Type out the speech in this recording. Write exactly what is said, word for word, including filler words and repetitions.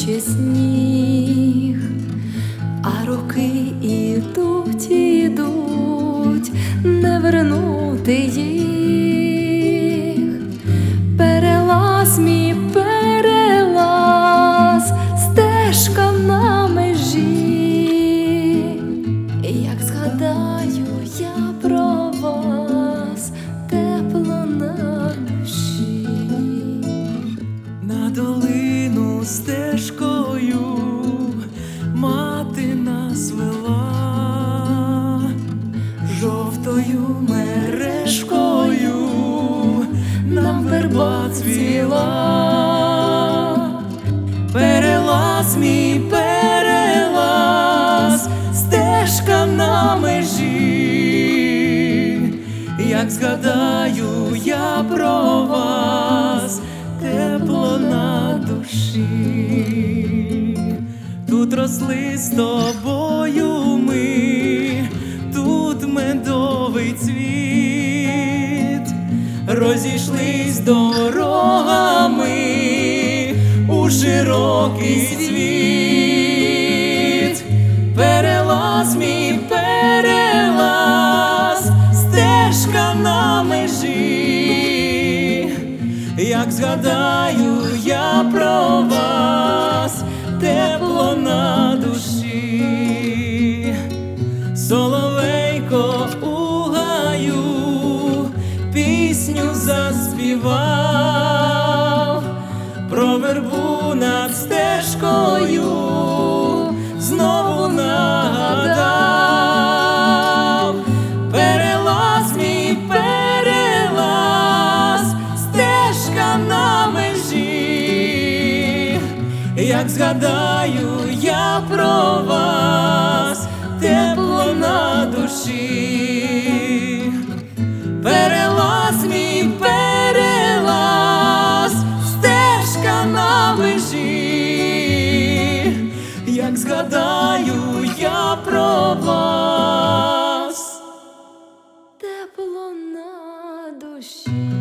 наче сніг, а роки ідуть, ідуть, не вернути їх. Перелаз мій, перелаз, стежка на межі. Як згадаю я про вас, тепло на душі. На долину стежкою мати нас вела, жовтою мережкою нам верба цвіла. Перелаз мій, перелаз, стежка на межі. Як згадаю я про вас, тепло на душі. Тут росли з тобою ми, тут медовий цвіт, розійшлись дорогами у широкий світ. Перелаз мій, перелаз, стежка на межі. Як згадаю я про вас, тепло на душі. Соловейко у гаю пісню заспівав, про вербу над стежкою знову нагадав. Перелаз мій, перелаз, стежка на межі. Як згадаю я про вас, тепло на душі. Перелаз мій, перелаз, стежка на межі. Як згадаю я про вас, Тепло на душі.